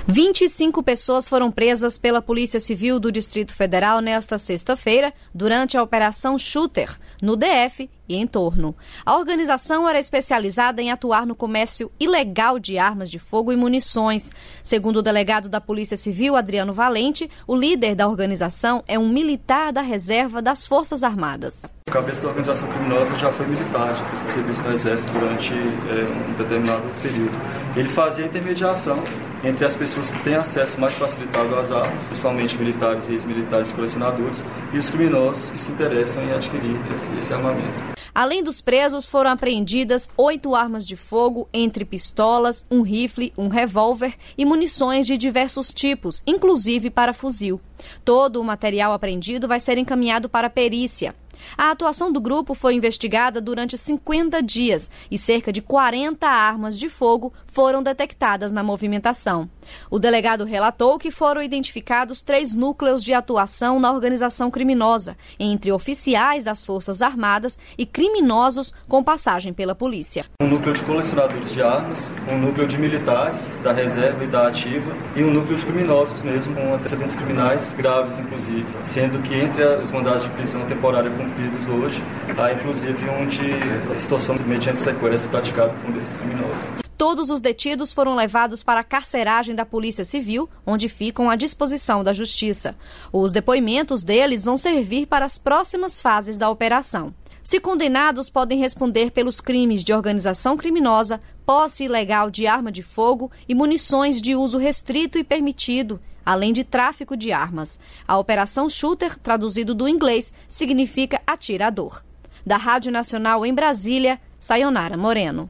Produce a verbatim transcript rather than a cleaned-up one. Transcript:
vinte e cinco pessoas foram presas pela Polícia Civil do Distrito Federal nesta sexta-feira, durante a Operação Shooter, no D F e em torno. A organização era especializada em atuar no comércio ilegal de armas de fogo e munições. Segundo o delegado da Polícia Civil, Adriano Valente, o líder da organização é um militar da reserva das Forças Armadas. O cabeça da organização criminosa já foi militar, já prestou serviço no Exército durante é, um determinado período. Ele fazia intermediação entre as pessoas que têm acesso mais facilitado às armas, principalmente militares e ex-militares colecionadores, e os criminosos que se interessam em adquirir esse, esse armamento. Além dos presos, foram apreendidas oito armas de fogo, entre pistolas, um rifle, um revólver e munições de diversos tipos, inclusive para fuzil. Todo o material apreendido vai ser encaminhado para a perícia. A atuação do grupo foi investigada durante cinquenta dias e cerca de quarenta armas de fogo foram detectadas na movimentação. O delegado relatou que foram identificados três núcleos de atuação na organização criminosa, entre oficiais das Forças Armadas e criminosos com passagem pela polícia. Um núcleo de colecionadores de armas, um núcleo de militares da reserva e da ativa e um núcleo de criminosos mesmo, com antecedentes criminais graves, inclusive, sendo que entre os mandados de prisão temporária cumpridos hoje, há inclusive um de extorsão mediante sequestro praticado por um desses criminosos. Todos os detidos foram levados para a carceragem da Polícia Civil, onde ficam à disposição da Justiça. Os depoimentos deles vão servir para as próximas fases da operação. Se condenados, podem responder pelos crimes de organização criminosa, posse ilegal de arma de fogo e munições de uso restrito e permitido, além de tráfico de armas. A Operação Shooter, traduzido do inglês, significa atirador. Da Rádio Nacional em Brasília, Sayonara Moreno.